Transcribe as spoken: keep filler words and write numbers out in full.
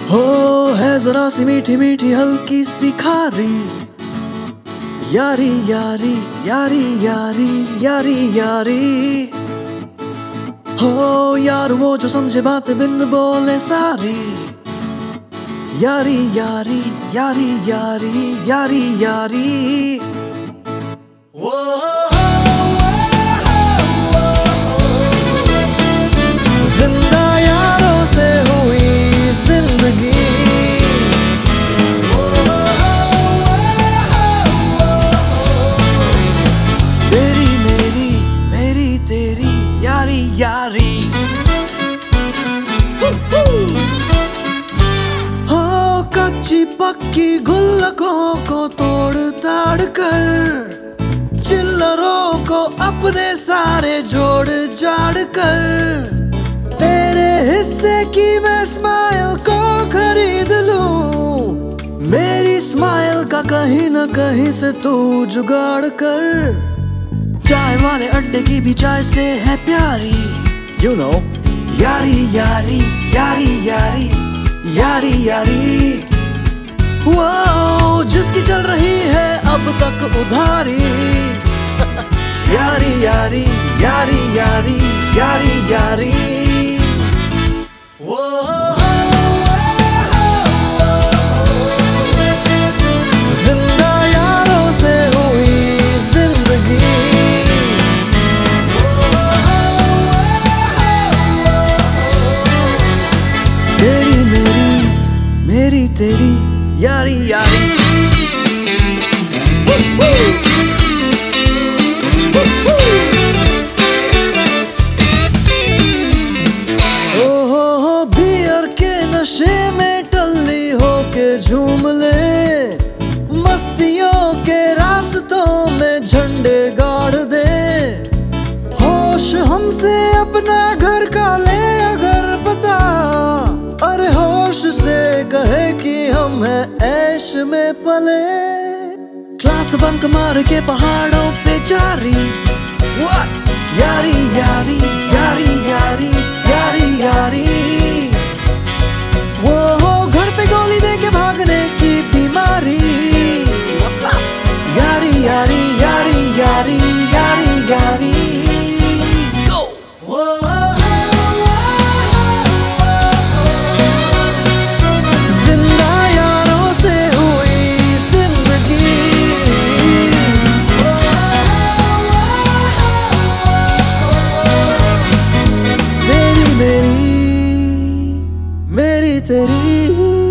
हो है जरा सी मीठी मीठी हल्की सी खारी, यारी यारी यारी यारी यारी यारी। हो यार वो जो समझे बातें बिन बोले सारी, यारी यारी यारी यारी यारी यारी। वो जिंदा यारों से हुई जिंदगी, तेरी मेरी मेरी तेरी यारी यारी। हो कच्ची पक्की गुल्लकों को तोड़ ताड़ कर, चिल्लरों को अपने सारे जोड़ जाड़ कर, तेरे हिस्से की मैं स्माइल को खरीद लूं, मेरी स्माइल का कहीं न कहीं से तू जुगाड़ कर। चाय वाले अड्डे की भी चाय से है प्यारी, you know, यारी यारी यारी यारी यारी यारी। वो जिसकी चल रही है अब तक उधारी, यारी यारी यारी यारी यारी यारी। वो जिंदा यारों से हुई जिंदगी, तेरी मेरी मेरी तेरी यारी यारी। ओहो बियर के नशे में टल्ली होके झूम ले, मस्तियों के रास्तों में झंडे गाड़ दे, होश हमसे अपना घर का ले अगर पता, अरे होश से कहे कि हम हैं ऐश में पले। क्लास बंक मार के पहाड़ों पे जारी, What? यारी यारी यारी यारी यारी यारी। वो हो घर पे गोली दे के भागने की बीमारी, What's up? यारी यारी यारी यारी यारी यारी। Go! जिंदा यारों से हुई जिंदगी, तेरी मेरी मेरी तेरी।